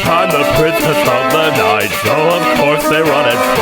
I'm the princess of the night, so of course they run and